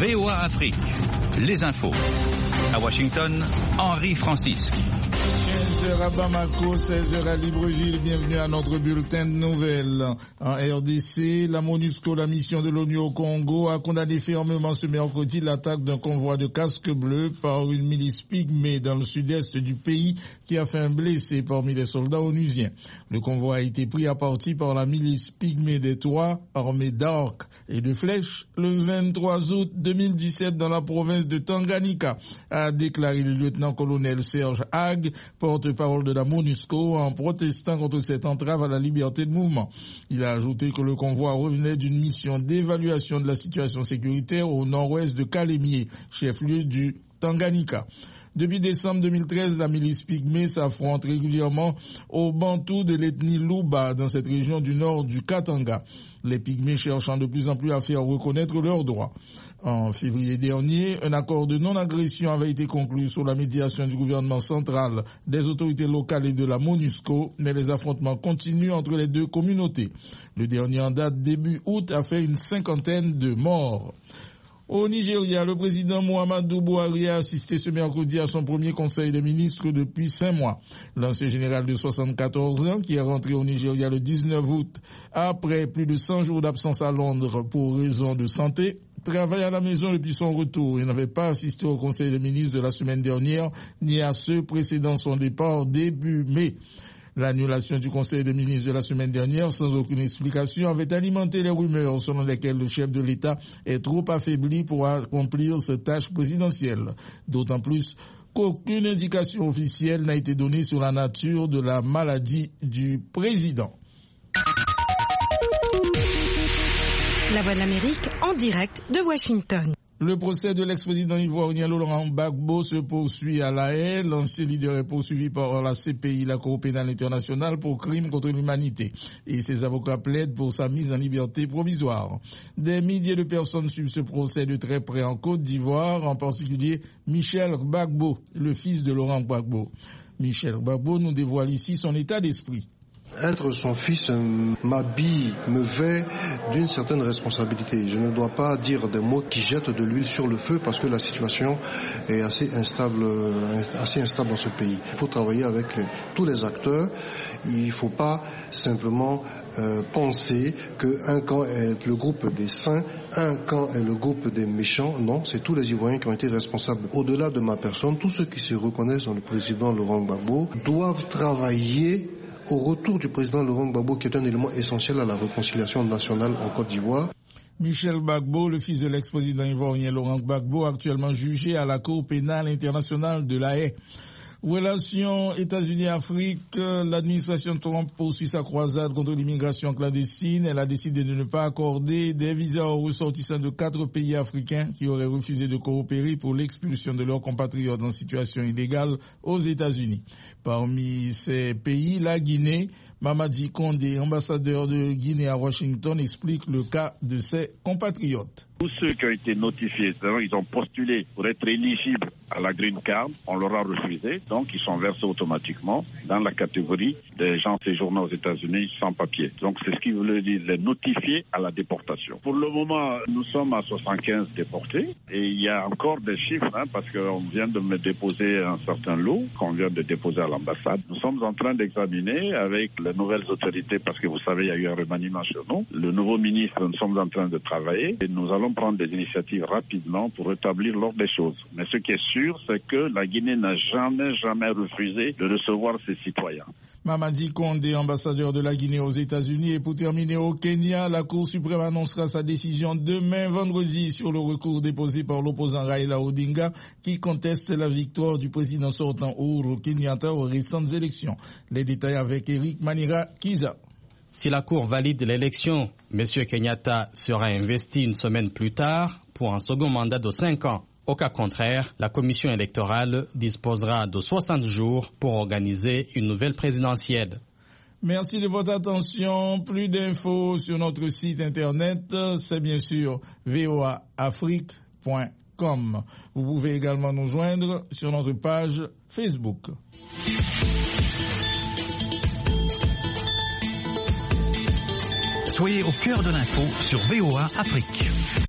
VOA Afrique, les infos. À Washington, Henri Francisque. 15h à Bamako, 16h à Libreville, bienvenue à notre bulletin de nouvelles. En RDC, la MONUSCO, la mission de l'ONU au Congo, a condamné fermement ce mercredi l'attaque d'un convoi de casques bleus par une milice pygmée dans le sud-est du pays qui a fait un blessé parmi les soldats onusiens. Le convoi a été pris à partie par la milice pygmée des Trois, armée d'arcs et de flèches, le 23 août 2017 dans la province de Tanganyika, a déclaré le lieutenant-colonel Serge Hague, porte-parole de la MONUSCO, en protestant contre cette entrave à la liberté de mouvement. Il a ajouté que le convoi revenait d'une mission d'évaluation de la situation sécuritaire au nord-ouest de Kalemie, chef-lieu du Tanganyika. Depuis décembre 2013, la milice pygmée s'affronte régulièrement aux Bantous de l'ethnie Luba dans cette région du nord du Katanga. Les pygmées cherchant de plus en plus à faire reconnaître leurs droits. En février dernier, un accord de non-agression avait été conclu sous la médiation du gouvernement central, des autorités locales et de la MONUSCO, mais les affrontements continuent entre les deux communautés. Le dernier en date, début août, a fait une 50aine de morts. Au Nigeria, le président Muhammadu Buhari a assisté ce mercredi à son premier conseil des ministres depuis 5 mois. L'ancien général de 74 ans, qui est rentré au Nigeria le 19 août, après plus de 100 jours d'absence à Londres pour raisons de santé, travaille à la maison depuis son retour et n'avait pas assisté au conseil des ministres de la semaine dernière, ni à ceux précédant son départ début mai. L'annulation du conseil des ministres de la semaine dernière, sans aucune explication, avait alimenté les rumeurs selon lesquelles le chef de l'État est trop affaibli pour accomplir cette tâche présidentielle. D'autant plus qu'aucune indication officielle n'a été donnée sur la nature de la maladie du président. La Voix de l'Amérique en direct de Washington. Le procès de l'ex-président ivoirien Laurent Gbagbo se poursuit à La Haye. L'ancien leader est poursuivi par la CPI, la Cour pénale internationale, pour crimes contre l'humanité. Et ses avocats plaident pour sa mise en liberté provisoire. Des milliers de personnes suivent ce procès de très près en Côte d'Ivoire, en particulier Michel Gbagbo, le fils de Laurent Gbagbo. Michel Gbagbo nous dévoile ici son état d'esprit. Être son fils m'habille, me vêt d'une certaine responsabilité. Je ne dois pas dire des mots qui jettent de l'huile sur le feu parce que la situation est assez instable dans ce pays. Il faut travailler avec tous les acteurs. Il ne faut pas simplement penser qu'un camp est le groupe des saints, un camp est le groupe des méchants. Non, c'est tous les Ivoiriens qui ont été responsables. Au-delà de ma personne, tous ceux qui se reconnaissent dans le président Laurent Gbagbo doivent travailler au retour du président Laurent Gbagbo, qui est un élément essentiel à la réconciliation nationale en Côte d'Ivoire. Michel Gbagbo, le fils de l'ex-président ivoirien Laurent Gbagbo, actuellement jugé à la Cour pénale internationale de La Haye. Relations États-Unis-Afrique, l'administration Trump poursuit sa croisade contre l'immigration clandestine. Elle a décidé de ne pas accorder des visas aux ressortissants de 4 pays africains qui auraient refusé de coopérer pour l'expulsion de leurs compatriotes en situation illégale aux États-Unis. Parmi ces pays, la Guinée. Mamadi Condé, ambassadeur de Guinée à Washington, explique le cas de ses compatriotes. Tous ceux qui ont été notifiés, c'est-à-dire ils ont postulé pour être éligibles à la Green Card, on leur a refusé, donc ils sont versés automatiquement dans la catégorie des gens séjournant aux États-Unis sans papier. Donc c'est ce qui veut dire les notifier à la déportation. Pour le moment, nous sommes à 75 déportés et il y a encore des chiffres, parce qu'on vient de me déposer un certain lot qu'on vient de déposer à l'ambassade. Nous sommes en train d'examiner avec les nouvelles autorités, parce que vous savez, il y a eu un remaniement chez nous. Le nouveau ministre, nous sommes en train de travailler et nous allons prendre des initiatives rapidement pour rétablir l'ordre des choses. Mais ce qui est sûr, c'est que la Guinée n'a jamais refusé de recevoir ses citoyens. Mamadi Condé, ambassadeur de la Guinée aux États-Unis. Et pour terminer, au Kenya, la Cour suprême annoncera sa décision demain vendredi sur le recours déposé par l'opposant Raila Odinga qui conteste la victoire du président sortant Uhuru Kenyatta aux récentes élections. Les détails avec Eric Manira Kiza. Si la Cour valide l'élection, M. Kenyatta sera investi une semaine plus tard pour un second mandat de 5 ans. Au cas contraire, la commission électorale disposera de 60 jours pour organiser une nouvelle présidentielle. Merci de votre attention. Plus d'infos sur notre site internet, c'est bien sûr voaafrique.com. Vous pouvez également nous joindre sur notre page Facebook. Soyez au cœur de l'info sur VOA Afrique.